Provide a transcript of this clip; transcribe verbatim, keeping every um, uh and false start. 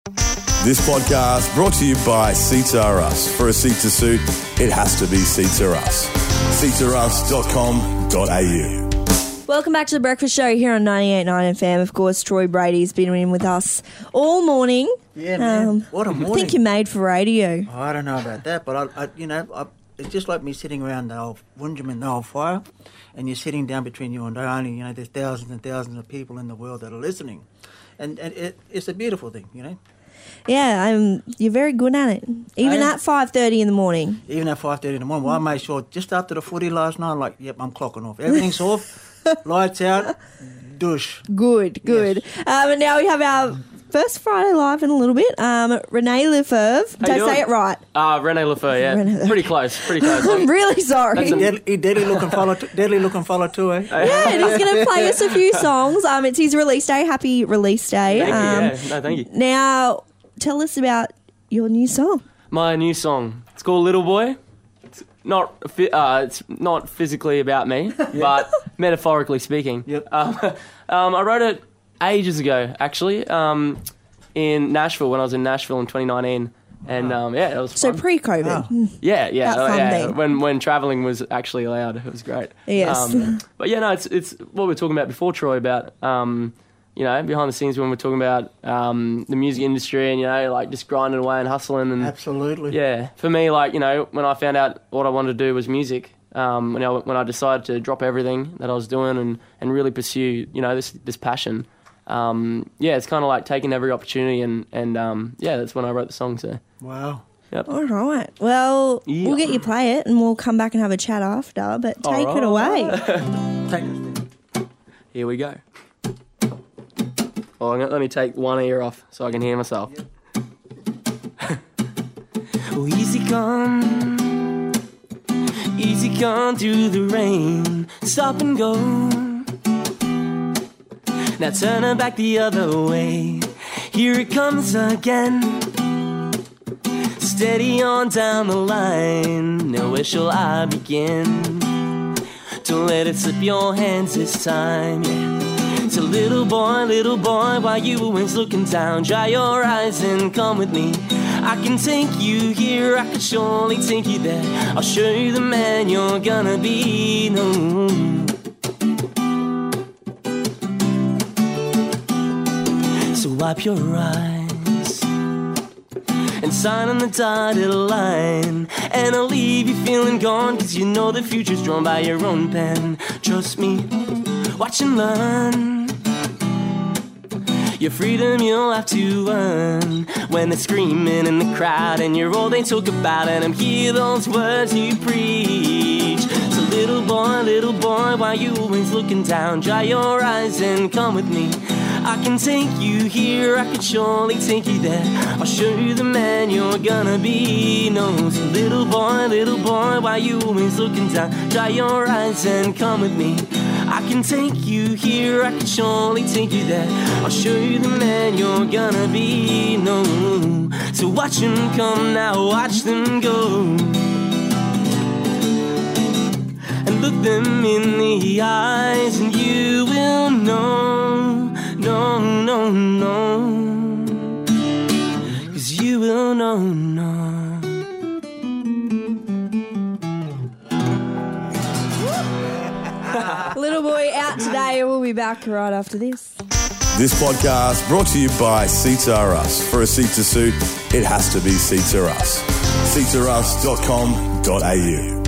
This podcast brought to you by Seats Are Us. For a seat to suit, it has to be Seats Are Us. seats are us dot com dot a u. Welcome back to the Breakfast Show here on ninety-eight point nine F M. Of course, Troy Brady's been in with us all morning. Yeah, man. Um, what a morning. I think you're made for radio. Oh, I don't know about that, but, I, I you know, I, it's just like me sitting around the old Wunderman, the old fire, and you're sitting down between you and I only, you know, there's thousands and thousands of people in the world that are listening. And, and it, it's a beautiful thing, you know. Yeah, um, you're very good at it. Even I at five thirty in the morning. Even at five thirty in the morning. Well, I made sure just after the footy last night, like, yep, I'm clocking off. Everything's off, lights out, douche. Good, good. Yes. Um, and now we have our first Friday Live in a little bit. Um, Renee Lefebvre. Did I say it right? Ah, uh, Renee Lefebvre, yeah. Renee, pretty close, pretty close. I'm really sorry. He deadly, he deadly looking fella, t- deadly looking fella too, eh? Yeah, and he's going to play us a few songs. Um, it's his release day. Happy release day. Thank um, you, yeah. No, thank you. Now, tell us about your new song. My new song. It's called Little Boy. It's not uh, it's not physically about me, but metaphorically speaking. Yep. Um, um, I wrote it ages ago, actually, um, in Nashville, when I was in Nashville in twenty nineteen. And um, yeah, it was So fun. pre-COVID. Wow. Yeah, yeah, That fun yeah. thing. When when traveling was actually allowed, it was great. Yes. Um, but yeah, no, it's it's what we were talking about before, Troy, about um, you know, behind the scenes when we're talking about um, the music industry and, you know, like just grinding away and hustling. And Absolutely. yeah, for me, like, you know, when I found out what I wanted to do was music, um, when I, when I decided to drop everything that I was doing and, and really pursue, you know, this this passion, um, yeah, it's kind of like taking every opportunity and, and um, yeah, that's when I wrote the song, so. Wow. Yep. All right. Well, Yeah. we'll get you play it and we'll come back and have a chat after, but take All it away. Take us. Here we go. Oh, I'm gonna, let me take one ear off so I can hear myself. Oh, easy come, easy come through the rain, stop and go. Now turn it back the other way, here it comes again. Steady on down the line, now where shall I begin? Don't let it slip your hands this time, yeah. So little boy, little boy, while you always looking down, dry your eyes and come with me. I can take you here, I can surely take you there. I'll show you the man you're gonna be. No. So wipe your eyes and sign on the dotted line, and I'll leave you feeling gone, cause you know the future's drawn by your own pen. Trust me, watch and learn. Your freedom you'll have to earn. When they're screaming in the crowd and you're all they talk about, and I'm hear those words you preach. So little boy, little boy, why you always looking down? Dry your eyes and come with me. I can take you here, I can surely take you there. I'll show you the man you're gonna be. No, so little boy, little boy, why you always looking down? Dry your eyes and come with me. I can take you here, I can surely take you there. I'll show you the man you're gonna be. No, so watch them come now, watch them go, and look them in the eyes, and you will know, no, no, no, cause you will know, no. Little Boy out today. We'll be back right after this. This podcast brought to you by Seats Are Us. For a seat to suit, it has to be Seats Are Us. seats are us dot com dot a u.